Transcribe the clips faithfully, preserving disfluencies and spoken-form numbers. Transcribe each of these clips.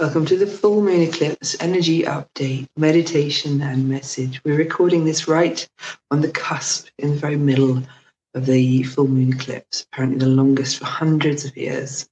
Welcome to the full moon eclipse energy update, meditation and message. We're recording this right on the cusp in the very middle of the full moon eclipse, apparently the longest for hundreds of years.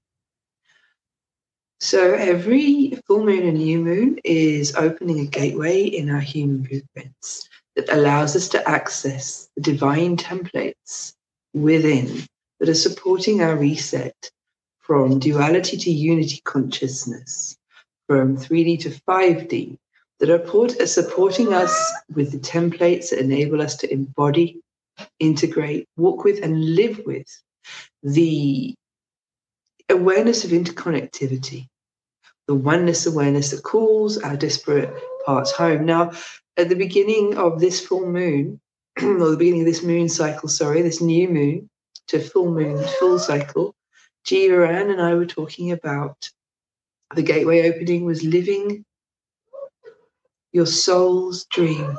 So every full moon and new moon is opening a gateway in our human blueprints that allows us to access the divine templates within that are supporting our reset from duality to unity consciousness, from three D to five D, that are, port- are supporting us with the templates that enable us to embody, integrate, walk with, and live with the awareness of interconnectivity, the oneness awareness that calls our disparate parts home. Now, at the beginning of this full moon, or the beginning of this moon cycle, sorry, this new moon to full moon, full cycle, Jiran and I were talking about the gateway opening was living your soul's dream.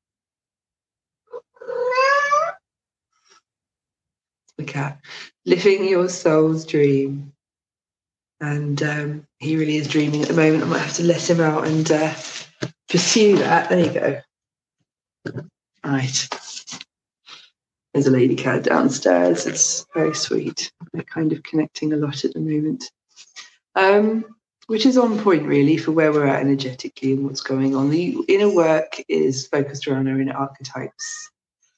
The cat. Living your soul's dream. And um, he really is dreaming at the moment. I might have to let him out and uh, pursue that. There you go. Right. There's a lady cat downstairs. It's very sweet. They're kind of connecting a lot at the moment. Um, which is on point, really, for where we're at energetically and what's going on. The inner work is focused around our inner archetypes,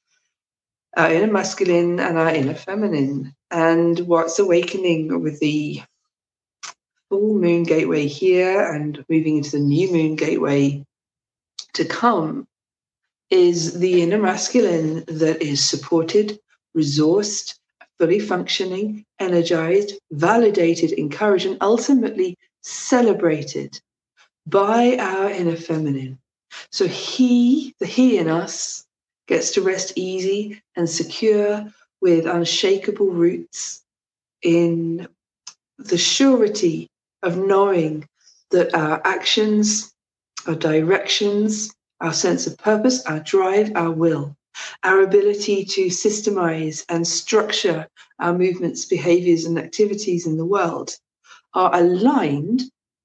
our inner masculine and our inner feminine. And what's awakening with the full moon gateway here and moving into the new moon gateway to come is the inner masculine that is supported, resourced, fully functioning, energized, validated, encouraged, and ultimately celebrated by our inner feminine. So he, the he in us, gets to rest easy and secure with unshakable roots in the surety of knowing that our actions, our directions, our sense of purpose, our drive, our will, our ability to systemize and structure our movements, behaviors, and activities in the world are aligned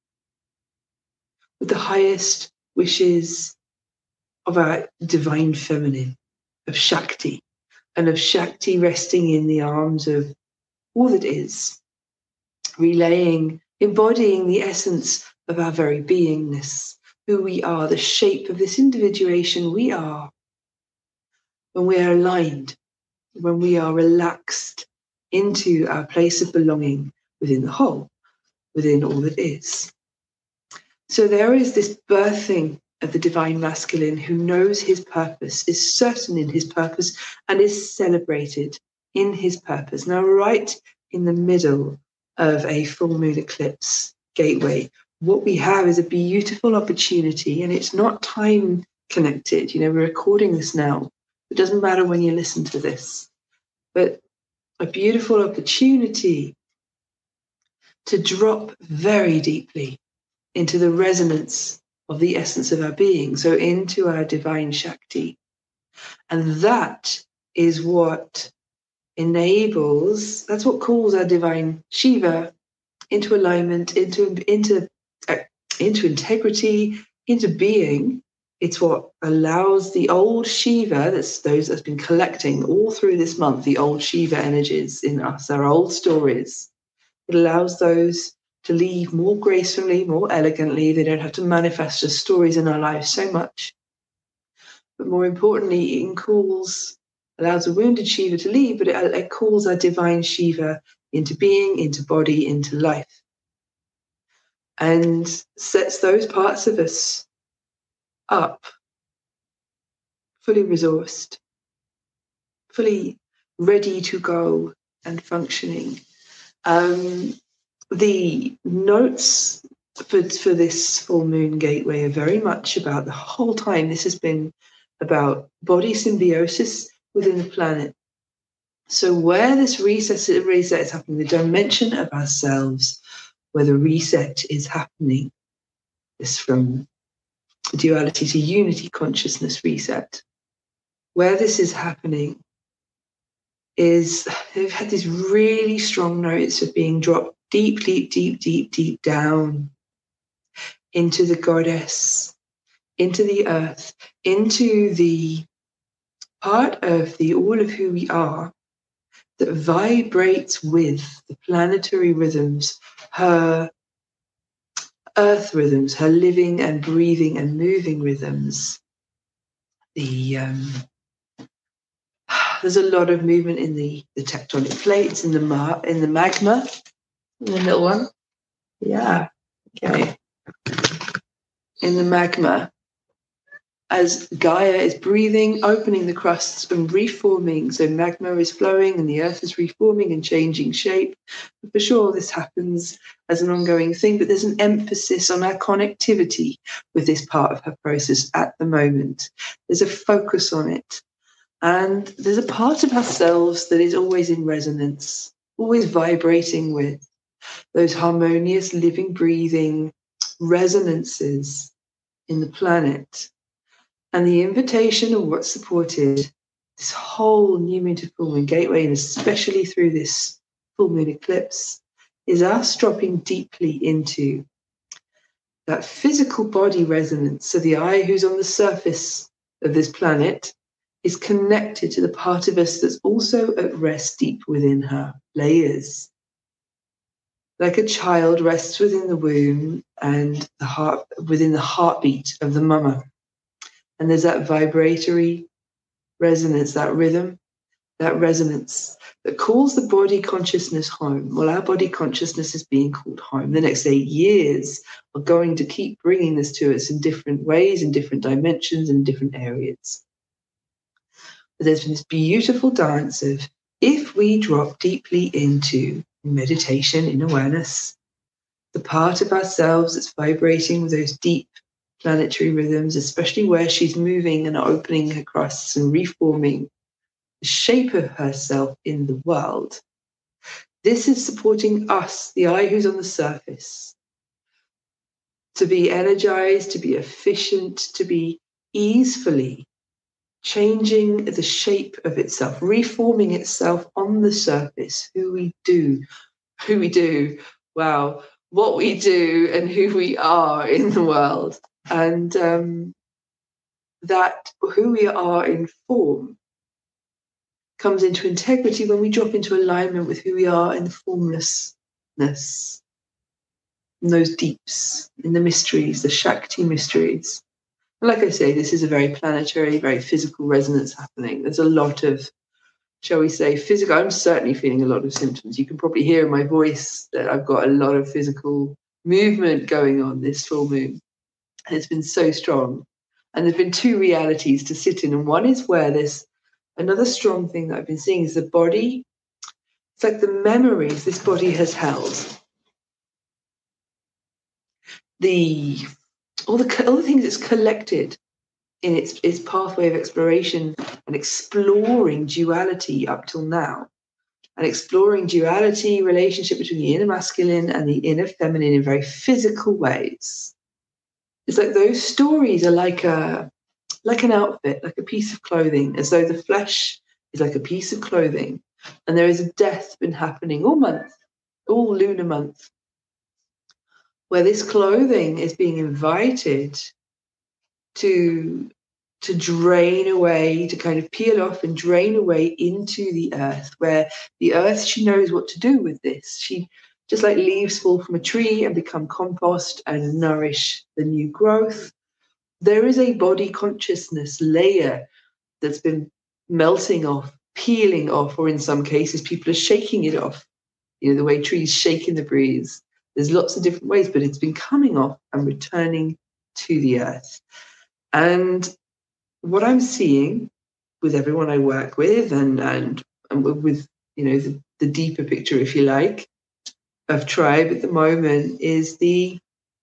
with the highest wishes of our divine feminine, of Shakti, and of Shakti resting in the arms of all that is, relaying, embodying the essence of our very beingness, who we are, the shape of this individuation we are, when we are aligned, when we are relaxed into our place of belonging within the whole, within all that is. So there is this birthing of the divine masculine who knows his purpose, is certain in his purpose, and is celebrated in his purpose. Now, right in the middle of a full moon eclipse gateway, what we have is a beautiful opportunity, and it's not time connected. You know, we're recording this now. It doesn't matter when you listen to this, but a beautiful opportunity to drop very deeply into the resonance of the essence of our being, so into our divine Shakti. And that is what enables, that's what calls our divine Shiva into alignment, into, into, uh, into integrity, into being. It's what allows the old Shiva, that's those that's been collecting all through this month, the old Shiva energies in us, our old stories. It allows those to leave more gracefully, more elegantly. They don't have to manifest as stories in our lives so much. But more importantly, it calls, allows a wounded Shiva to leave, but it, it calls our divine Shiva into being, into body, into life. And sets those parts of us up, fully resourced, fully ready to go and functioning. Um, the notes for, for this full moon gateway are very much about the whole time. This has been about body symbiosis within the planet. So where this reset, reset is happening, the dimension of ourselves, where the reset is happening, is from duality to unity consciousness reset. Where this is happening is they've had these really strong notes of being dropped deep, deep, deep, deep, deep down into the goddess, into the earth, into the part of the all of who we are that vibrates with the planetary rhythms, her earth rhythms, her living and breathing and moving rhythms. The um, there's a lot of movement in the, the tectonic plates, in the ma- in the magma. The little one, yeah, okay. In the magma, as Gaia is breathing, opening the crusts and reforming. So magma is flowing and the earth is reforming and changing shape. For sure, this happens as an ongoing thing, but there's an emphasis on our connectivity with this part of her process at the moment. There's a focus on it. And there's a part of ourselves that is always in resonance, always vibrating with those harmonious, living, breathing resonances in the planet. And the invitation of what's supported this whole new moon to full moon gateway, and especially through this full moon eclipse, is us dropping deeply into that physical body resonance. So the I who's on the surface of this planet is connected to the part of us that's also at rest deep within her layers. Like a child rests within the womb and the heart within the heartbeat of the mama. And there's that vibratory resonance, that rhythm, that resonance that calls the body consciousness home. Well, our body consciousness is being called home. The next eight years are going to keep bringing this to us in different ways, in different dimensions, in different areas. But there's been this beautiful dance of if we drop deeply into meditation, in awareness, the part of ourselves that's vibrating with those deep planetary rhythms, especially where she's moving and opening her crusts and reforming the shape of herself in the world. This is supporting us, the I who's on the surface, to be energized, to be efficient, to be easefully changing the shape of itself, reforming itself on the surface, who we do, who we do, wow, what we do and who we are in the world. And um, that who we are in form comes into integrity when we drop into alignment with who we are in the formlessness, in those deeps, in the mysteries, the Shakti mysteries. And like I say, this is a very planetary, very physical resonance happening. There's a lot of, shall we say, physical. I'm certainly feeling a lot of symptoms. You can probably hear in my voice that I've got a lot of physical movement going on this full moon. And it's been so strong. And there's been two realities to sit in. And one is where there's another strong thing that I've been seeing is the body. It's like the memories this body has held. The all the all the things it's collected in its its pathway of exploration and exploring duality up till now. And exploring duality, relationship between the inner masculine and the inner feminine in very physical ways. It's like those stories are like a like an outfit, like a piece of clothing, as though the flesh is like a piece of clothing. And there is a death been happening all month, all lunar month, where this clothing is being invited to, to drain away, to kind of peel off and drain away into the earth, where the earth, she knows what to do with this. She, just like leaves fall from a tree and become compost and nourish the new growth, there is a body consciousness layer that's been melting off, peeling off, or in some cases, people are shaking it off. You know, the way trees shake in the breeze. There's lots of different ways, but it's been coming off and returning to the earth. And what I'm seeing with everyone I work with and, and, and with, you know, the, the deeper picture, if you like, of tribe at the moment is the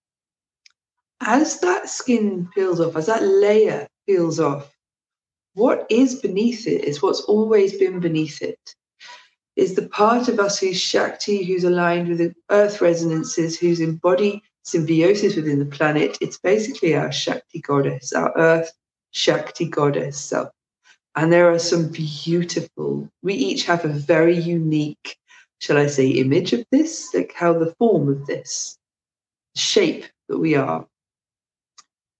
as that skin peels off, as that layer peels off, what is beneath it is what's always been beneath it, is the part of us who's Shakti, who's aligned with the earth resonances, who's in body symbiosis within the planet. It's basically our Shakti goddess, our earth Shakti goddess self. And there are some beautiful, we each have a very unique, shall I say, image of this, like how the form of this shape that we are.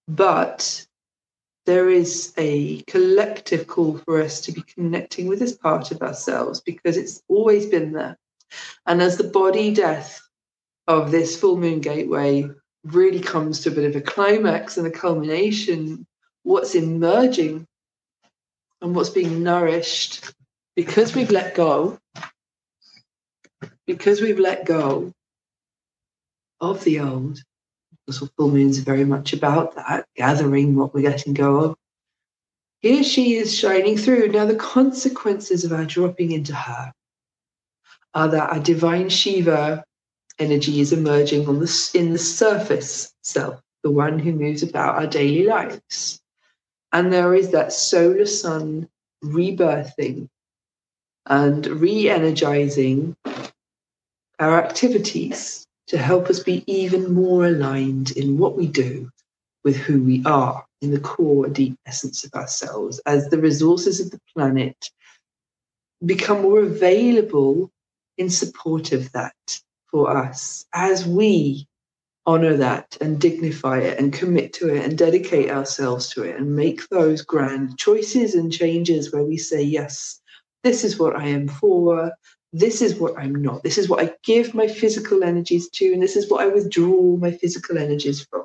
But there is a collective call for us to be connecting with this part of ourselves because it's always been there. And as the body death of this full moon gateway really comes to a bit of a climax and a culmination, what's emerging and what's being nourished, because we've let go, because we've let go of the old, because full moons are very much about that, gathering what we're letting go of. Here she is shining through. Now the consequences of our dropping into her are that our divine Shiva energy is emerging on the, in the surface self, the one who moves about our daily lives. And there is that solar sun rebirthing and re-energizing our activities to help us be even more aligned in what we do with who we are, in the core deep essence of ourselves, as the resources of the planet become more available in support of that for us, as we honor that and dignify it and commit to it and dedicate ourselves to it and make those grand choices and changes where we say, yes, this is what I am for, this is what I'm not, this is what I give my physical energies to, and this is what I withdraw my physical energies from.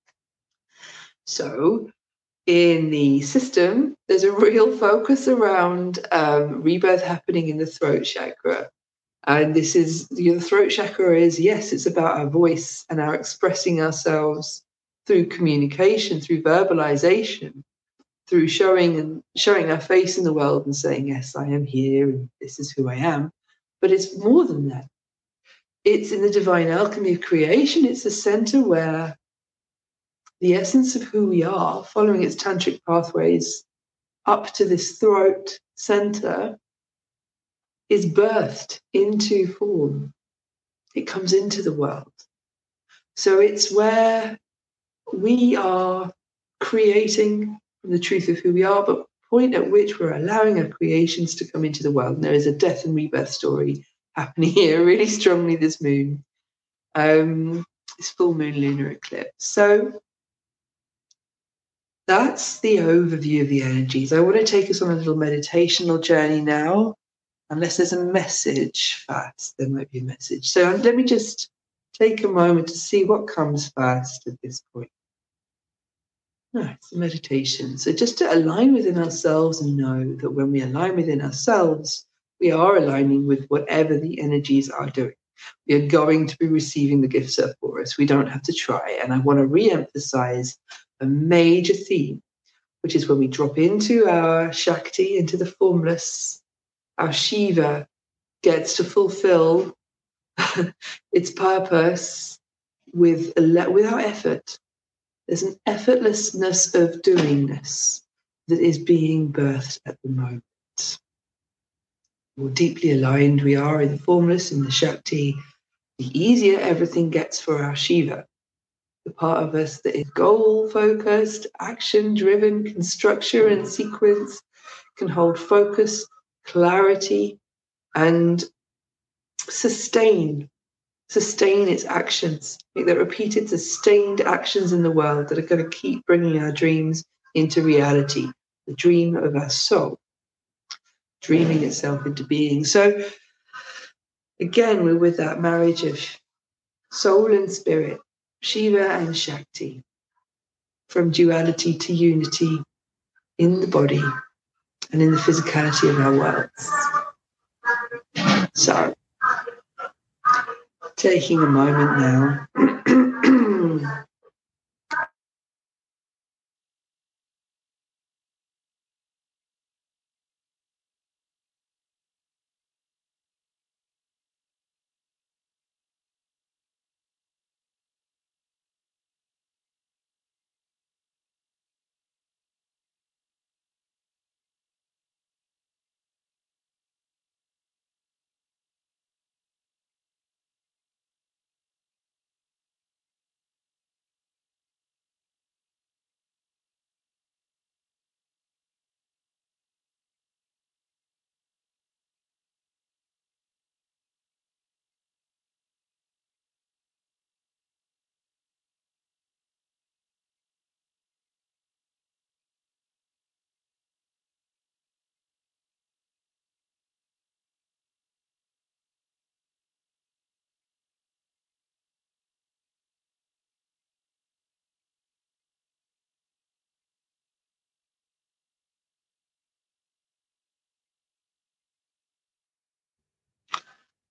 So in the system, there's a real focus around um, rebirth happening in the throat chakra. And this is, you know, the throat chakra is, yes, it's about our voice and our expressing ourselves through communication, through verbalization, through showing and showing our face in the world and saying, yes, I am here and this is who I am. But it's more than that. It's in the divine alchemy of creation. It's the center where the essence of who we are, following its tantric pathways up to this throat center, is birthed into form. It comes into the world. So it's where we are creating from the truth of who we are, but point at which we're allowing our creations to come into the world. And there is a death and rebirth story happening here really strongly this moon, um, this full moon lunar eclipse. So that's the overview of the energies. I want to take us on a little meditational journey now. Unless there's a message first, there might be a message. So let me just take a moment to see what comes first at this point. No, it's a meditation. So just to align within ourselves and know that when we align within ourselves, we are aligning with whatever the energies are doing. We are going to be receiving the gifts that are for us. We don't have to try. And I want to re-emphasize a major theme, which is when we drop into our Shakti, into the formless, our Shiva gets to fulfill its purpose with without effort. There's an effortlessness of doingness that is being birthed at the moment. The more deeply aligned we are in the formless, in the Shakti, the easier everything gets for our Shiva, the part of us that is goal-focused, action-driven, can structure and sequence, can hold focus, clarity, and sustain, sustain its actions. Make that repeated, sustained actions in the world that are going to keep bringing our dreams into reality, the dream of our soul, dreaming itself into being. So again, we're with that marriage of soul and spirit, Shiva and Shakti, from duality to unity in the body and in the physicality of our worlds. So, taking a moment now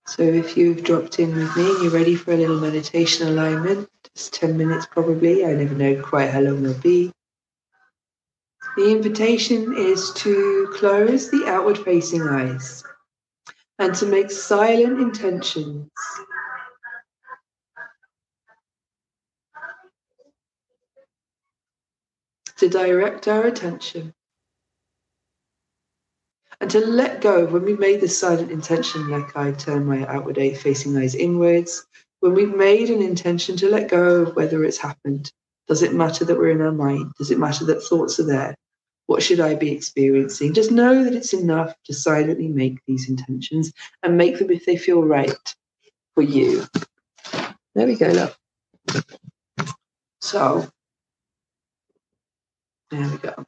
So if you've dropped in with me and you're ready for a little meditation alignment, just ten minutes probably, I never know quite how long they'll be. The invitation is to close the outward facing eyes and to make silent intentions. To direct our attention and to let go when we've made the silent intention, like I turn my outward facing eyes inwards, when we've made an intention to let go of whether it's happened. Does it matter that we're in our mind? Does it matter that thoughts are there? What should I be experiencing? Just know that it's enough to silently make these intentions and make them if they feel right for you. There we go, love. So, there we go.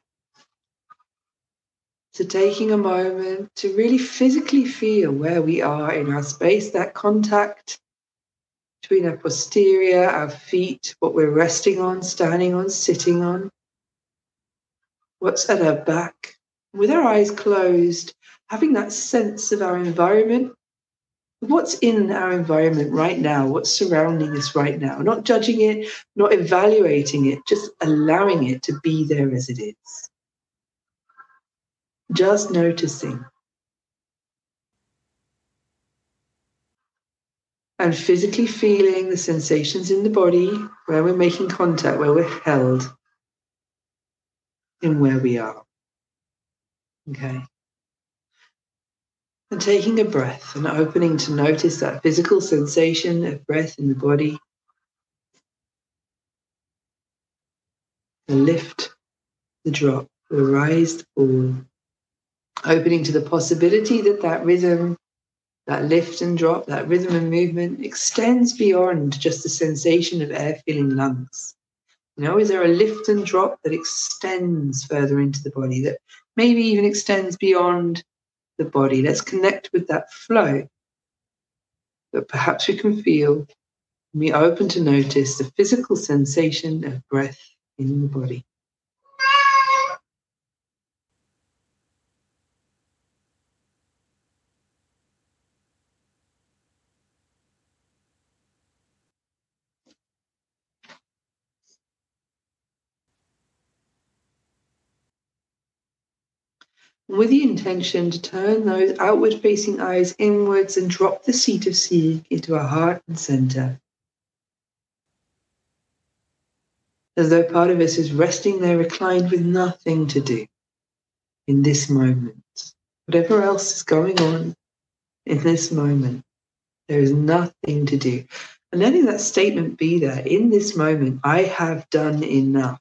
So taking a moment to really physically feel where we are in our space, that contact between our posterior, our feet, what we're resting on, standing on, sitting on, what's at our back. With our eyes closed, having that sense of our environment, what's in our environment right now, what's surrounding us right now, not judging it, not evaluating it, just allowing it to be there as it is. Just noticing. And physically feeling the sensations in the body, where we're making contact, where we're held, and where we are. Okay. And taking a breath and opening to notice that physical sensation of breath in the body. The lift, the drop, the rise, the fall. Opening to the possibility that that rhythm, that lift and drop, that rhythm and movement extends beyond just the sensation of air filling lungs. You know, is there a lift and drop that extends further into the body, that maybe even extends beyond the body? Let's connect with that flow that perhaps we can feel when we open to notice the physical sensation of breath in the body. With the intention to turn those outward-facing eyes inwards and drop the seat of seeing into our heart and center. As though part of us is resting there reclined with nothing to do in this moment. Whatever else is going on in this moment, there is nothing to do. And letting that statement be there, in this moment, I have done enough.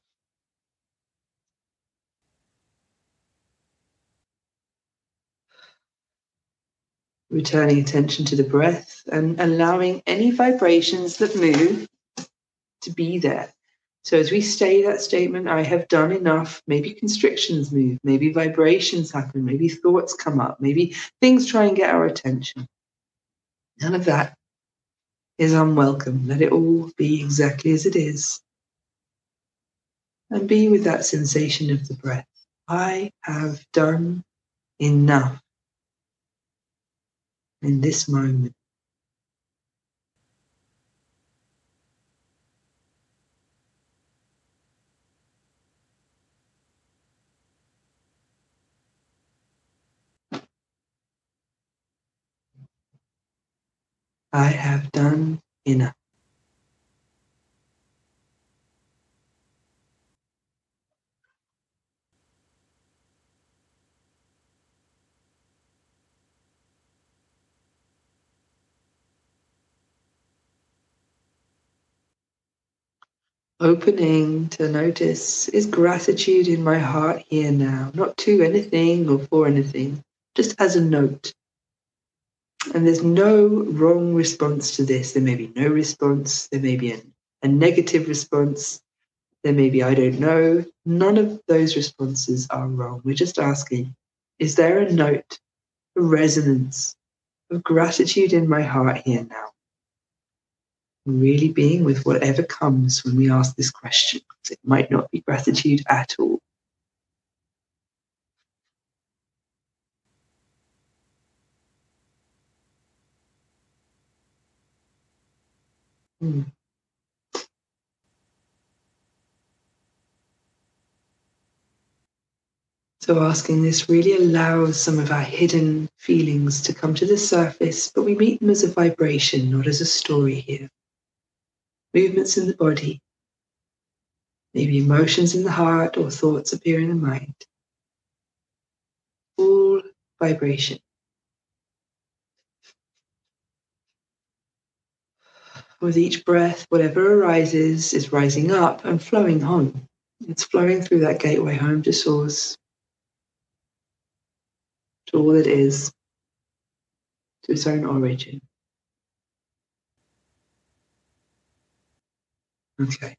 Returning attention to the breath and allowing any vibrations that move to be there. So as we say that statement, I have done enough, maybe constrictions move, maybe vibrations happen, maybe thoughts come up, maybe things try and get our attention. None of that is unwelcome. Let it all be exactly as it is. And be with that sensation of the breath. I have done enough in this moment. I have done enough. Opening to notice, is gratitude in my heart here now? Not to anything or for anything, just as a note. And there's no wrong response to this. There may be no response. There may be a, a negative response. There may be, I don't know. None of those responses are wrong. We're just asking, is there a note, a resonance of gratitude in my heart here now? Really being with whatever comes when we ask this question. It might not be gratitude at all. Mm. So asking this really allows some of our hidden feelings to come to the surface, but we meet them as a vibration, not as a story here. Movements in the body, maybe emotions in the heart or thoughts appear in the mind. All vibration. With each breath, whatever arises is rising up and flowing home. It's flowing through that gateway home to source, to all it is, to its own origin. Okay.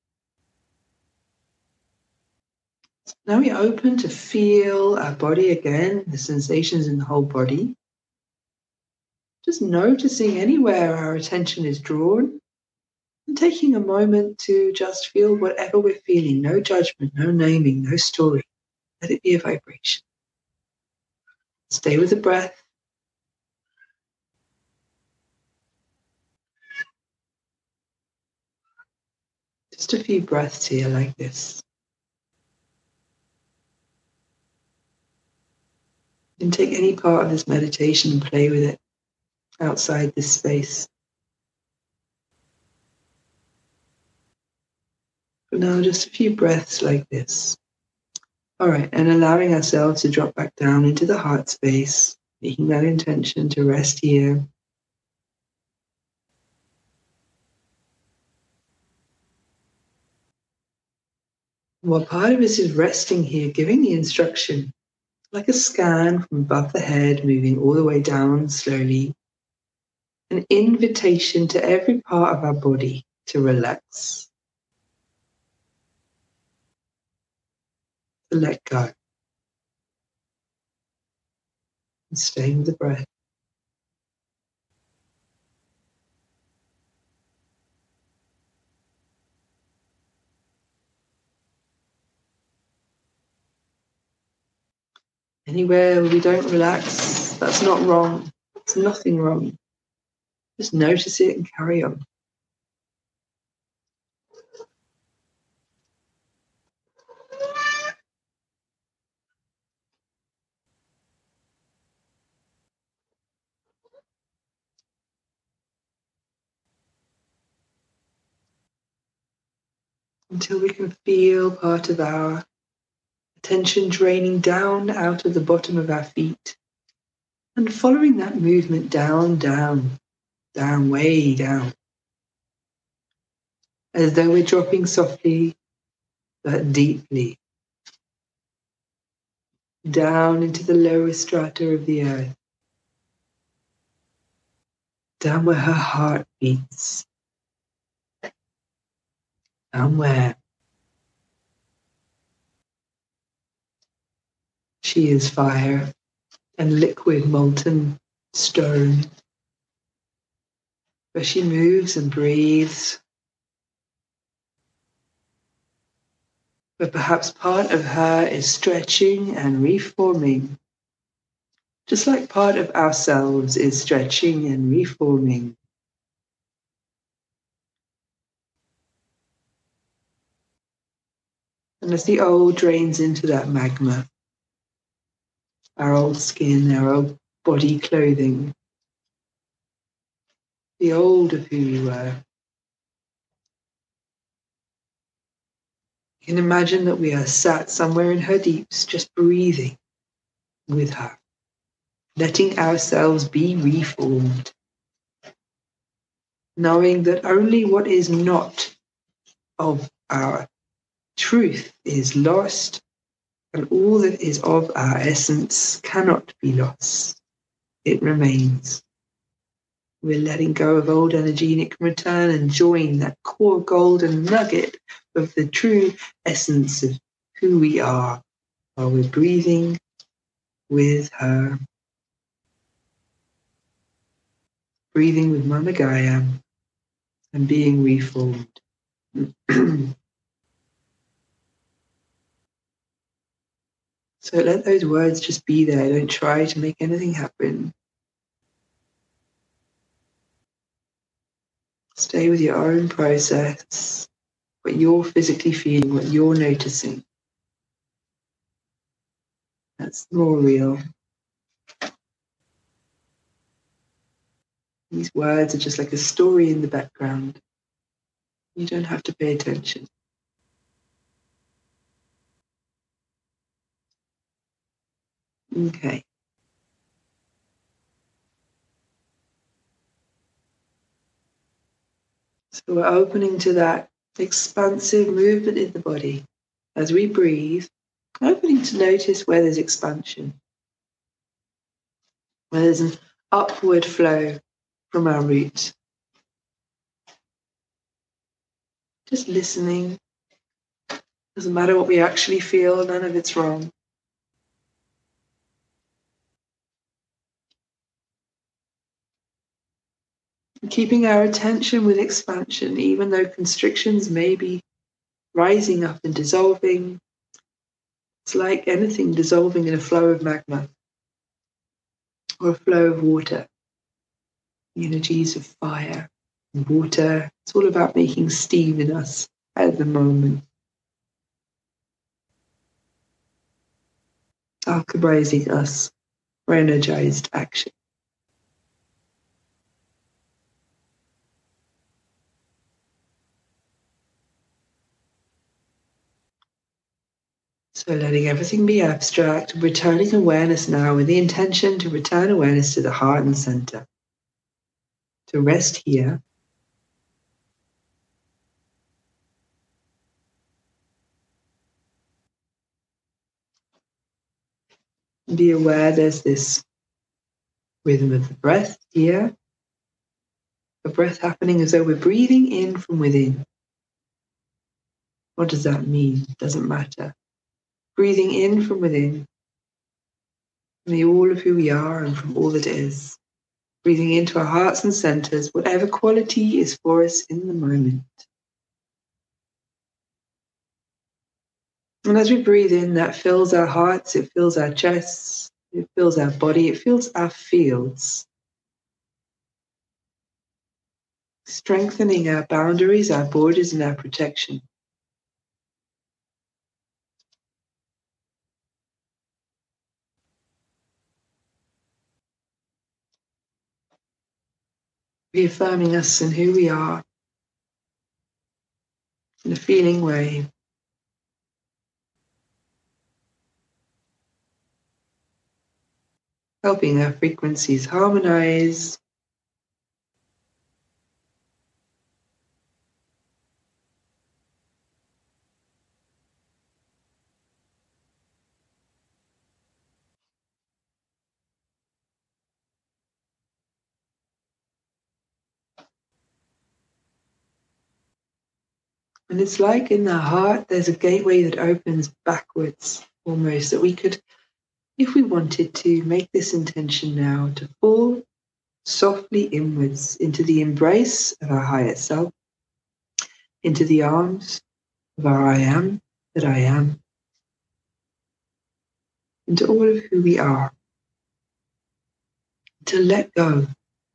Now we open to feel our body again, the sensations in the whole body. Just noticing anywhere our attention is drawn and taking a moment to just feel whatever we're feeling. No judgment, no naming, no story. Let it be a vibration. Stay with the breath. Just a few breaths here like this. You can take any part of this meditation and play with it outside this space. But now just a few breaths like this. All right, and allowing ourselves to drop back down into the heart space, making that intention to rest here. While part of us is resting here, giving the instruction, like a scan from above the head, moving all the way down slowly, an invitation to every part of our body to relax, to let go, and staying with the breath. Anywhere where we don't relax, that's not wrong. There's nothing wrong. Just notice it and carry on. Until we can feel part of our attention draining down out of the bottom of our feet and following that movement down, down, down, way down. As though we're dropping softly but deeply down into the lower strata of the earth, down where her heart beats, down where she is fire and liquid molten stone, where she moves and breathes, but perhaps part of her is stretching and reforming, just like part of ourselves is stretching and reforming. And as the old drains into that magma, our old skin, our old body clothing, the old of who we were, you can imagine that we are sat somewhere in her deeps, just breathing with her, letting ourselves be reformed, knowing that only what is not of our truth is lost, and all that is of our essence cannot be lost. It remains. We're letting go of old energy, and it can return and join that core golden nugget of the true essence of who we are while we're breathing with her. Breathing with Mama Gaia and being reformed. So let those words just be there. Don't try to make anything happen. Stay with your own process, what you're physically feeling, what you're noticing. That's more real. These words are just like a story in the background. You don't have to pay attention. Okay. So we're opening to that expansive movement in the body. As we breathe, opening to notice where there's expansion, where there's an upward flow from our root. Just listening. Doesn't matter what we actually feel, none of it's wrong. Keeping our attention with expansion, even though constrictions may be rising up and dissolving. It's like anything dissolving in a flow of magma or a flow of water. The energies of fire and water. It's all about making steam in us at the moment. Alchemizing us for energized action. So letting everything be abstract, returning awareness now with the intention to return awareness to the heart and center. To rest here. Be aware there's this rhythm of the breath here. The breath happening as though we're breathing in from within. What does that mean? It doesn't matter. Breathing in from within, from the all of who we are and from all that is. Breathing into our hearts and centers, whatever quality is for us in the moment. And as we breathe in, that fills our hearts, it fills our chests, it fills our body, it fills our fields. Strengthening our boundaries, our borders, and our protection. Reaffirming us in who we are in a feeling way. Helping our frequencies harmonize. And it's like in the heart, there's a gateway that opens backwards almost, that we could, if we wanted to, make this intention now to fall softly inwards into the embrace of our higher self, into the arms of our I am, that I am, into all of who we are, to let go.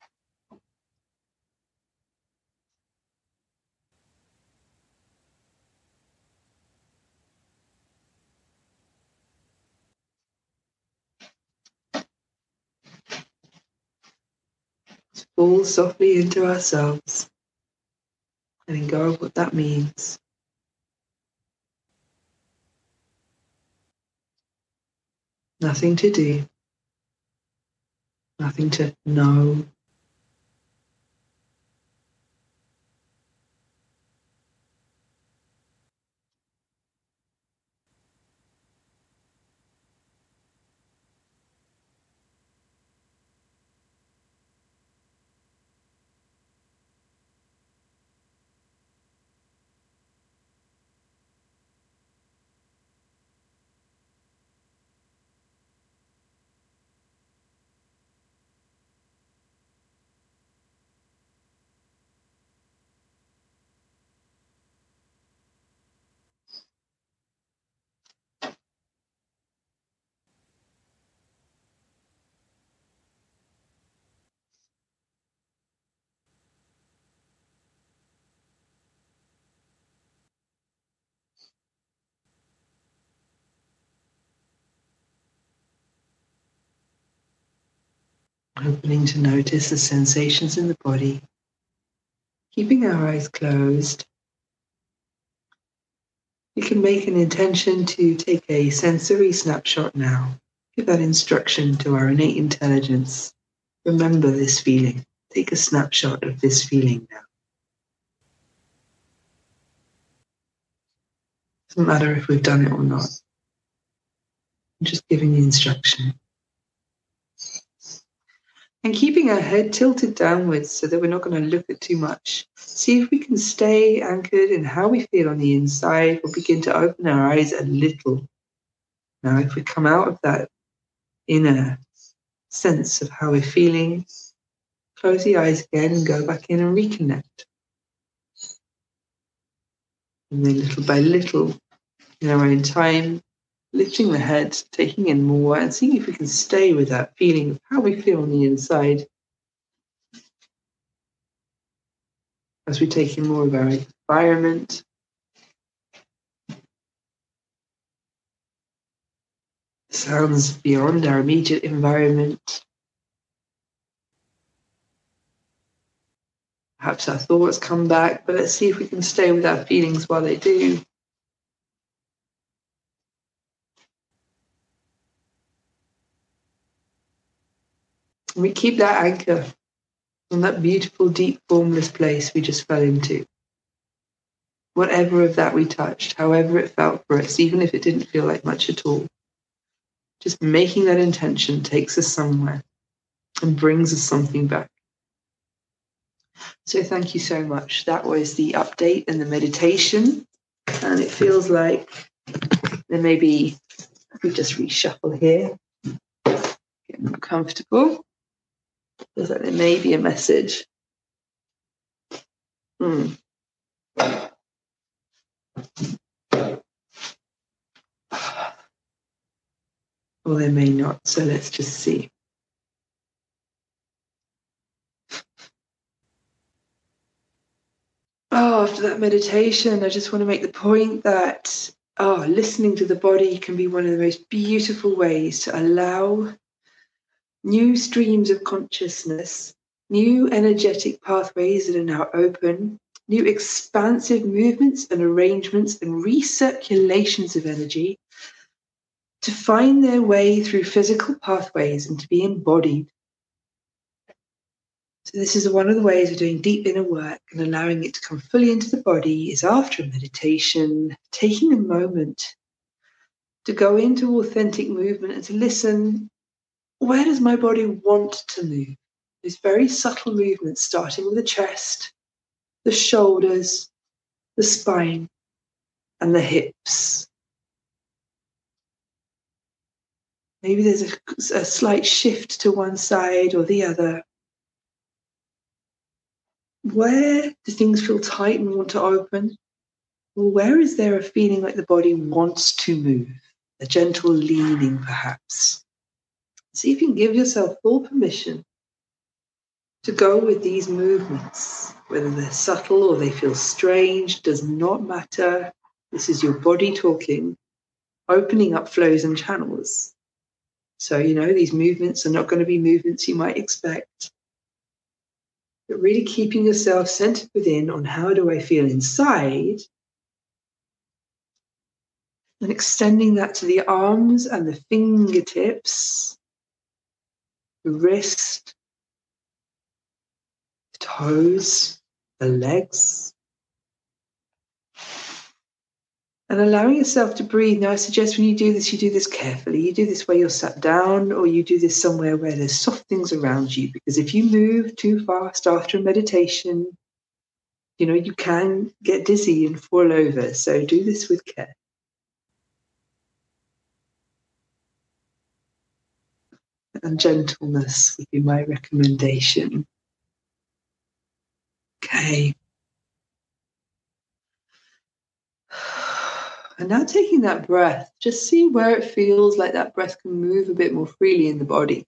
To fall softly into ourselves, letting go of what that means. Nothing to do, nothing to know. Opening to notice the sensations in the body. Keeping our eyes closed. We can make an intention to take a sensory snapshot now. Give that instruction to our innate intelligence. Remember this feeling. Take a snapshot of this feeling now. Doesn't matter if we've done it or not. I'm just giving the instruction. And keeping our head tilted downwards so that we're not going to look at too much. See if we can stay anchored in how we feel on the inside. We'll begin to open our eyes a little. Now, if we come out of that inner sense of how we're feeling, close the eyes again and go back in and reconnect. And then little by little, in our own time, lifting the head, taking in more, and seeing if we can stay with that feeling of how we feel on the inside as we take in more of our environment. Sounds beyond our immediate environment. Perhaps our thoughts come back, but let's see if we can stay with our feelings while they do. And we keep that anchor on that beautiful, deep, formless place we just fell into. Whatever of that we touched, however it felt for us, even if it didn't feel like much at all. Just making that intention takes us somewhere and brings us something back. So thank you so much. That was the update and the meditation. And it feels like there may be, if we just reshuffle here, get more comfortable. Feels like there may be a message. Hmm. Or there may not, so let's just see. Oh, after that meditation, I just want to make the point that oh, listening to the body can be one of the most beautiful ways to allow new streams of consciousness, new energetic pathways that are now open, new expansive movements and arrangements and recirculations of energy to find their way through physical pathways and to be embodied. So this is one of the ways of doing deep inner work and allowing it to come fully into the body is after a meditation, taking a moment to go into authentic movement and to listen, where does my body want to move? These very subtle movements starting with the chest, the shoulders, the spine, and the hips. Maybe there's a, a slight shift to one side or the other. Where do things feel tight and want to open? Or where is there a feeling like the body wants to move? A gentle leaning, perhaps. See if you can give yourself full permission to go with these movements. Whether they're subtle or they feel strange, does not matter. This is your body talking, opening up flows and channels. So, you know, these movements are not going to be movements you might expect. But really keeping yourself centered within on how do I feel inside, and extending that to the arms and the fingertips, the wrist, the toes, the legs. And allowing yourself to breathe. Now, I suggest when you do this, you do this carefully. You do this where you're sat down, or you do this somewhere where there's soft things around you. Because if you move too fast after a meditation, you know, you can get dizzy and fall over. So do this with care. And gentleness would be my recommendation. Okay. And now taking that breath, just see where it feels like that breath can move a bit more freely in the body.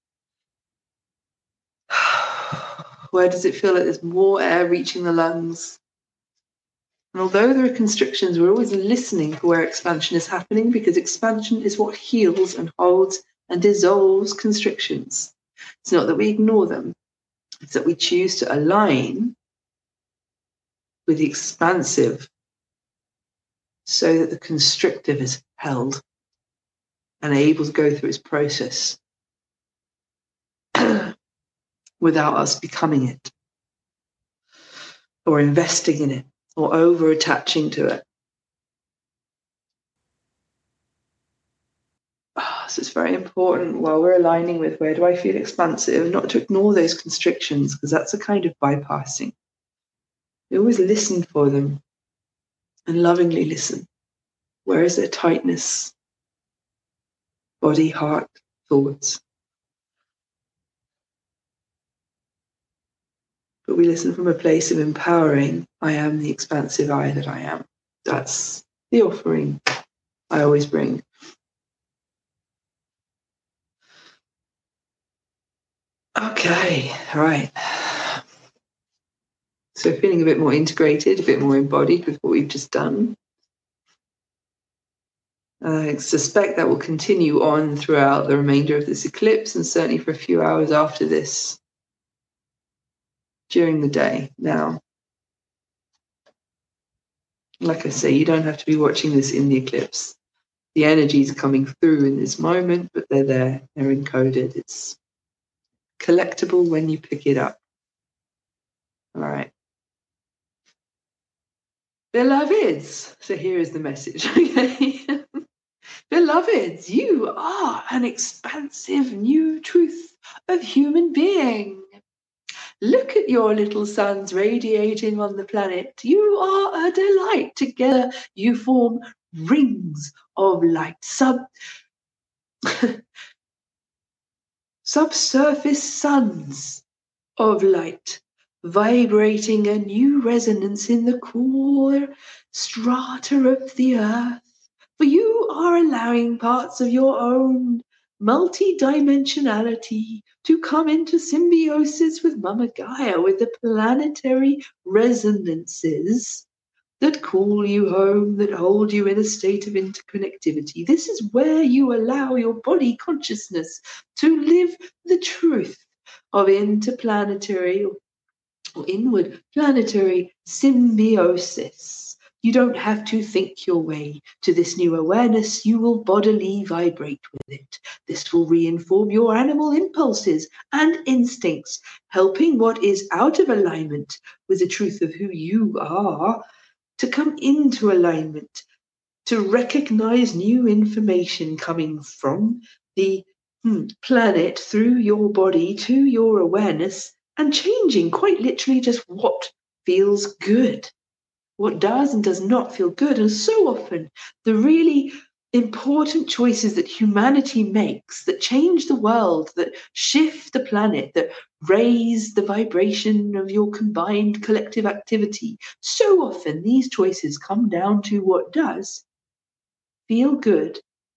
Where does it feel like there's more air reaching the lungs? And although there are constrictions, we're always listening for where expansion is happening, because expansion is what heals and holds and dissolves constrictions. It's not that we ignore them. It's that we choose to align with the expansive so that the constrictive is held and able to go through its process without us becoming it or investing in it or over attaching to it. Oh, so it's very important while we're aligning with where do I feel expansive, not to ignore those constrictions, because that's a kind of bypassing. We always listen for them and lovingly listen. Where is there tightness? Body, heart, thoughts. But we listen from a place of empowering. I am the expansive I that I am. That's the offering I always bring. Okay, all right. So feeling a bit more integrated, a bit more embodied with what we've just done. I suspect that will continue on throughout the remainder of this eclipse and certainly for a few hours after this during the day. Now, like I say, you don't have to be watching this in the eclipse. The energies are coming through in this moment, but they're there, they're encoded. It's collectible when you pick it up. All right. Beloveds, so here is the message, okay? Beloveds, you are an expansive new truth of human being. Look at your little suns radiating on the planet. You are a delight. Together you form rings of light, sub subsurface suns of light, vibrating a new resonance in the core strata of the earth. For you are allowing parts of your own multidimensionality to come into symbiosis with Mama Gaia, with the planetary resonances that call you home, that hold you in a state of interconnectivity. This is where you allow your body consciousness to live the truth of interplanetary or inward planetary symbiosis. You don't have to think your way to this new awareness. You will bodily vibrate with it. This will reinform your animal impulses and instincts, helping what is out of alignment with the truth of who you are to come into alignment, to recognize new information coming from the hmm, planet through your body to your awareness and changing quite literally just what feels good. What does and does not feel good. And so often, the really important choices that humanity makes that change the world, that shift the planet, that raise the vibration of your combined collective activity, so often these choices come down to what does feel good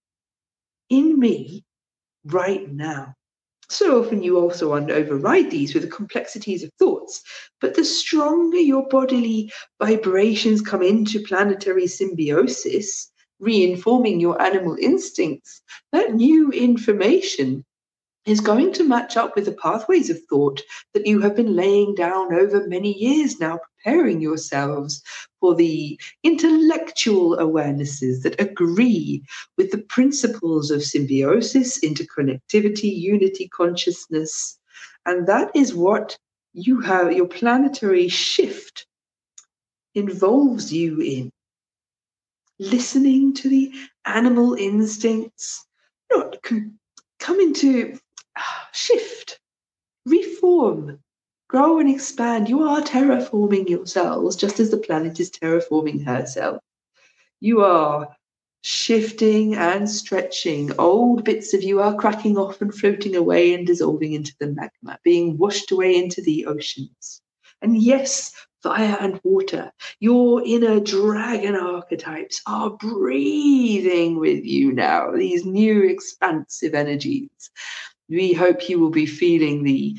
in me right now. So often you also override these with the complexities of thoughts, but the stronger your bodily vibrations come into planetary symbiosis, reinforming your animal instincts, that new information is going to match up with the pathways of thought that you have been laying down over many years now, preparing yourselves for the intellectual awarenesses that agree with the principles of symbiosis, interconnectivity, unity consciousness. And that is what you have, your planetary shift involves you in. Listening to the animal instincts, not com- coming to shift, reform, grow and expand. You are terraforming yourselves just as the planet is terraforming herself. You are shifting and stretching. Old bits of you are cracking off and floating away and dissolving into the magma, being washed away into the oceans. And yes, fire and water, your inner dragon archetypes are breathing with you now, these new expansive energies. We hope you will be feeling the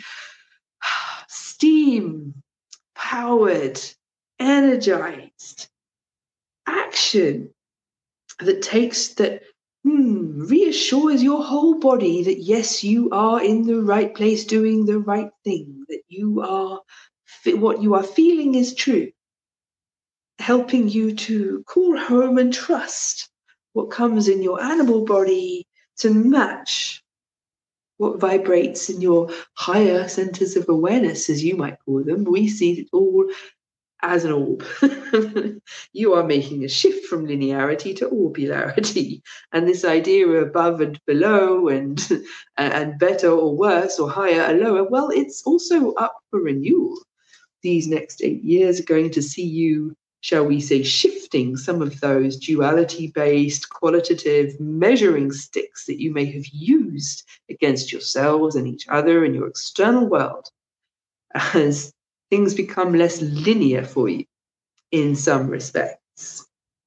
steam-powered, energized action that takes that Hmm, reassures your whole body that yes, you are in the right place doing the right thing, that you are, what you are feeling is true, helping you to call home and trust what comes in your animal body to match what vibrates in your higher centers of awareness, as you might call them. We see it all as an orb. You are making a shift from linearity to orbularity. And this idea of above and below and, and better or worse or higher or lower, well, it's also up for renewal. These next eight years are going to see you, shall we say, shifting some of those duality-based qualitative measuring sticks that you may have used against yourselves and each other and your external world as things become less linear for you in some respects.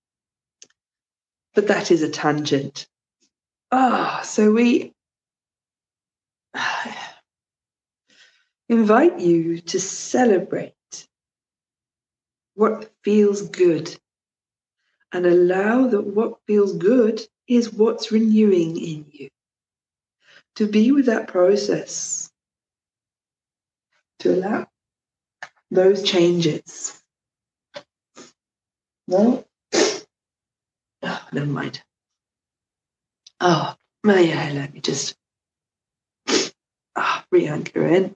But that is a tangent. Ah, so we invite you to celebrate what feels good and allow that what feels good is what's renewing in you. To be with that process, to allow those changes. No? Oh, never mind. Oh, yeah, let me just ah, re-anchor in.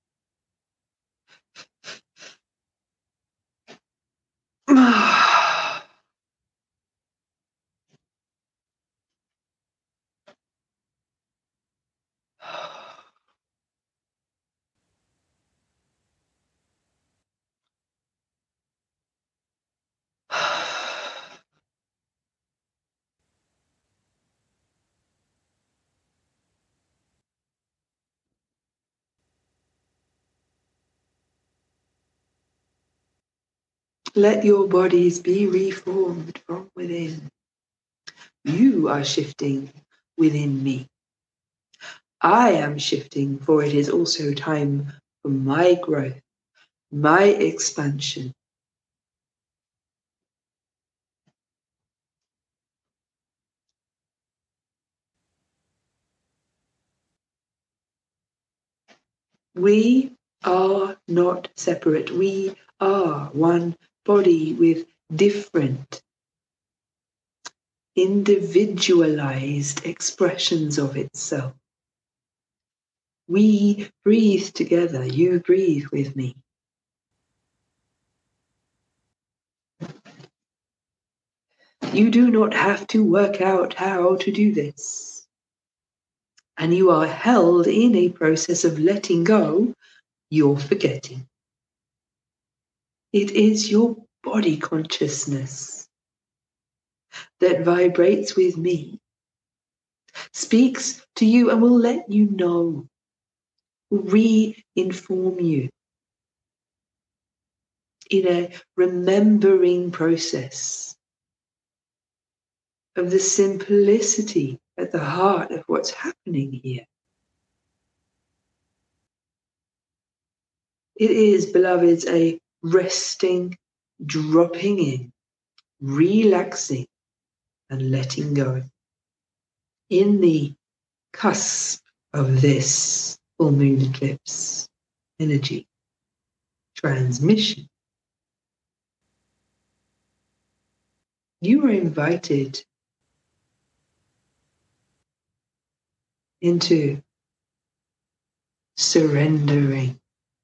Let your bodies be reformed from within. You are shifting within me. I am shifting, for it is also time for my growth, my expansion. We are not separate. We are one body with different individualized expressions of itself. We breathe together. You breathe with me. You do not have to work out how to do this. And you are held in a process of letting go. You're forgetting. It is your body consciousness that vibrates with me, speaks to you and will let you know, will re-inform you in a remembering process of the simplicity at the heart of what's happening here. It is, beloveds, a resting, dropping in, relaxing, and letting go. In the cusp of this full moon eclipse energy transmission, you are invited into surrendering.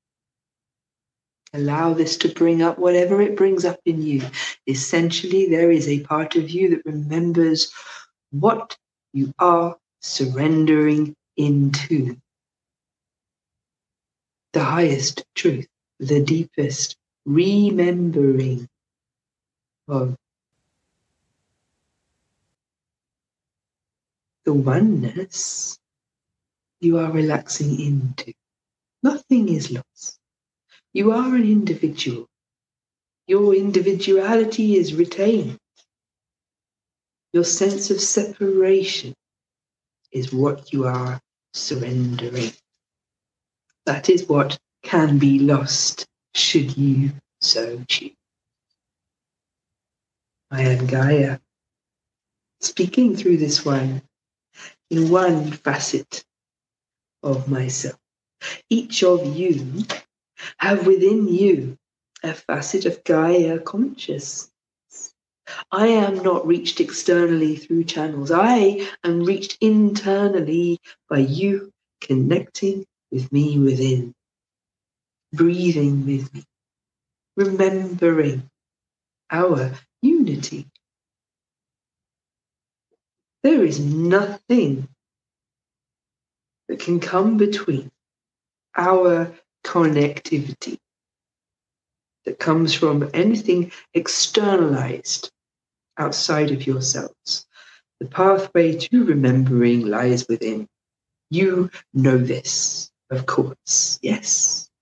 Allow this to bring up whatever it brings up in you. Essentially, there is a part of you that remembers what you are surrendering into. The highest truth, the deepest remembering of the oneness you are relaxing into. Nothing is lost. You are an individual. Your individuality is retained. Your sense of separation is what you are surrendering. That is what can be lost should you so choose. I am Gaia. speaking through this one in one facet of myself. Each of you have within you a facet of Gaia consciousness. I am not reached externally through channels. I am reached internally by you connecting with me within, breathing with me, remembering our unity. There is nothing that can come between our connectivity that comes from anything externalized outside of yourselves. The pathway to remembering lies within. You know this, of course, yes.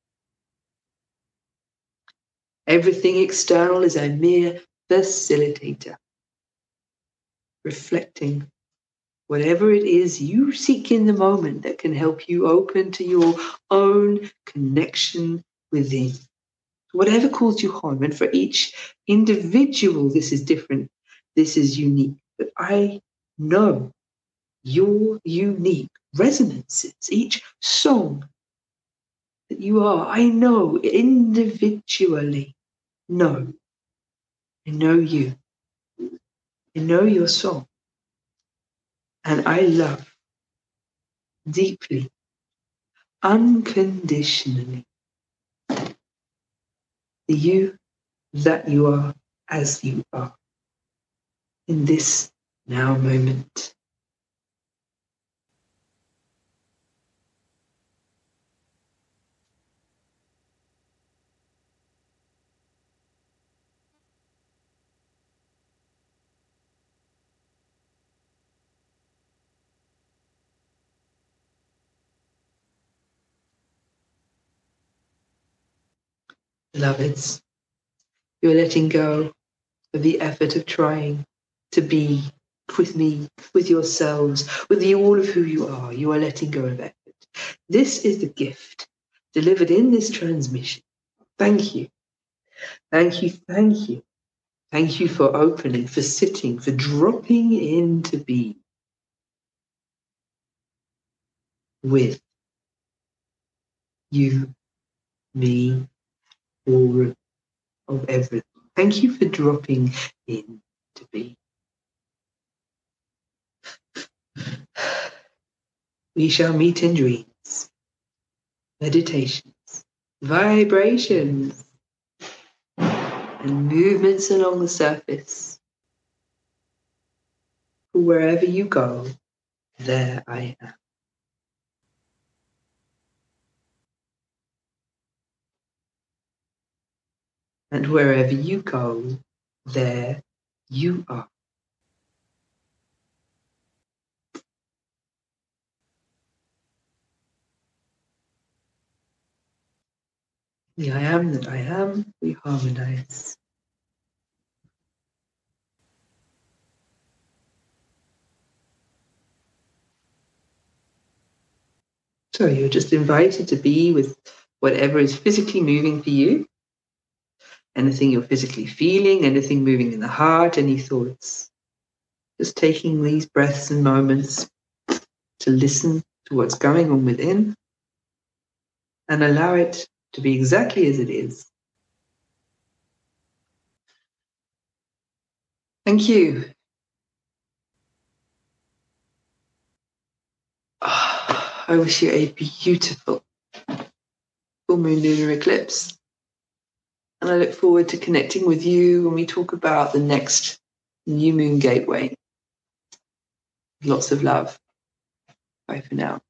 Everything external is a mere facilitator, reflecting whatever it is you seek in the moment that can help you open to your own connection within. Whatever calls you home, and for each individual, this is different, this is unique. But I know your unique resonances, each song that you are, I know individually. No, I know you. I know your song. And I love deeply, unconditionally, the you that you are as you are in this now moment. Beloveds, you're letting go of the effort of trying to be with me, with yourselves, with the, all of who you are. You are letting go of effort. This is the gift delivered in this transmission. Thank you. Thank you. Thank you. Thank you for opening, for sitting, for dropping into being with you, me, all of everything. Thank you for dropping in to be. We shall meet in dreams, meditations, vibrations, and movements along the surface. Wherever you go, there I am. And wherever you go, there you are. The I am that I am, we harmonize. So you're just invited to be with whatever is physically moving for you. Anything you're physically feeling, anything moving in the heart, any thoughts. Just taking these breaths and moments to listen to what's going on within and allow it to be exactly as it is. Thank you. Oh, I wish you a beautiful full moon lunar eclipse. And I look forward to connecting with you when we talk about the next new moon gateway. Lots of love. Bye for now.